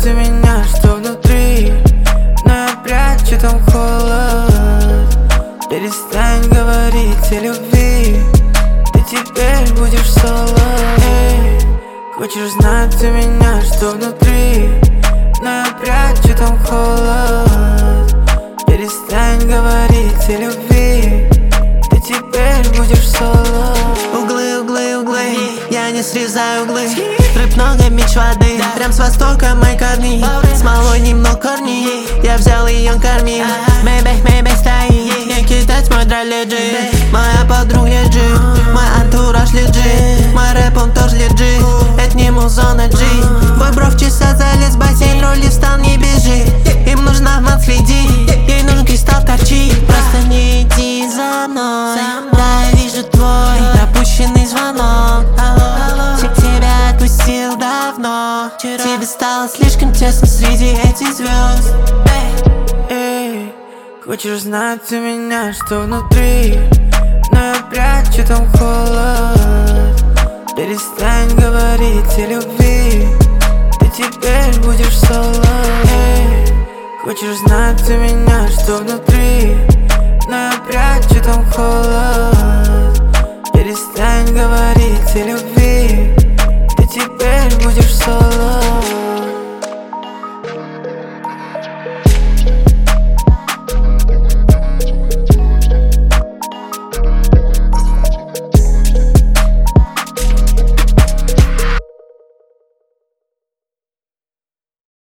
знать у меня, что внутри, но я прячу там холод. Перестань говорить о любви, ты теперь будешь соло. Эй, хочешь знать у меня, что внутри, но я прячу там холод. Перестань говорить о любви, ты теперь будешь соло. Углы, углы, углы, я не срезаю углы. Рыб много, меч воды, прям с востока мои корни. Смолой немного корней, я взял ее кормил. Мэйбэх стоит, не кидать мой драй лежит. Моя подруга лежит, мой антураж лежит. Мой рэп он тоже лежит, это не музона G. Твой бро в часа залез в бассейн, роли встал, не бежит. Им нужно в мат следить, ей нужен кристалл торчит. Просто не иди за мной, да, я вижу твой пропущенный звонок. Всех тебя отпустил давно, тебе стало слишком тесно среди этих звезд. Эй, хочешь знать у меня, что внутри, но я прячу там холод. Перестань говорить о любви, ты теперь будешь соло. Эй, хочешь знать у меня, что внутри, но я прячу там холод. Перестань говорить о любви, ты теперь будешь соло.